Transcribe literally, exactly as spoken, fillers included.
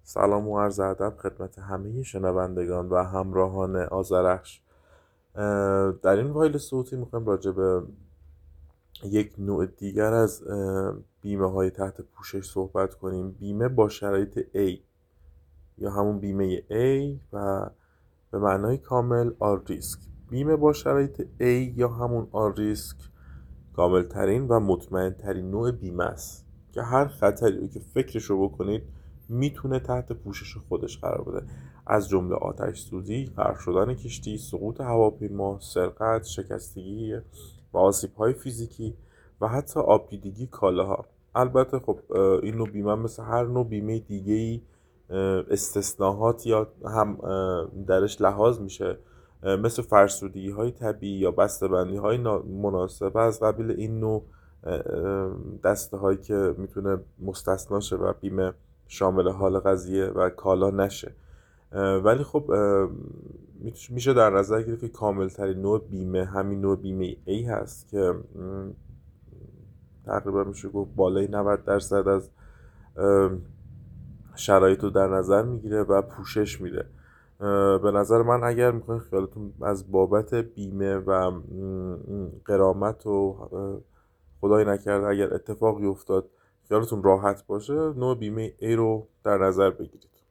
سلام و عرض ادب خدمت همه شنوندگان و همراهان آذرخش. اه، در این فایل صوتی میخوایم راجع به یک نوع دیگر از اه، بیمه های تحت پوشش صحبت کنیم. بیمه با شرایط A یا همون بیمه A و به معنای کامل آر ریسک. بیمه با شرایط A یا همون آر ریسک کامل ترین و مطمئن ترین نوع بیمه است که هر خطری رو که فکرشو بکنید میتونه تحت پوشش خودش قرار بده، از جمله آتش سوزی، غرق شدن کشتی، سقوط هواپیما، سرقت، شکستگی و آسیب های فیزیکی و حتی آب دیدگی کالاها. البته خب این نوع بیمه مثل هر نوع بیمه دیگه ای استثناءات یا هم درش لحاظ میشه، مثل فرسودگی های طبیعی یا بسته‌بندی های مناسب از قبیل این نوع دسته هایی که میتونه مستثنا شه و بیمه شامل حال قضیه و کالا نشه. ولی خب میشه در نظر گرفت که کامل ترین نوع بیمه همین نوع بیمه A هست که تقریبا میشه گفت بالای نود درصد از شرایط رو در نظر میگیره و پوشش میده. به نظر من اگر میخواین خیالتون از بابت بیمه و غرامت و خدای نکرده اگر اتفاقی افتاد خیالتون راحت باشه، نوع بیمه A رو در نظر بگیرید.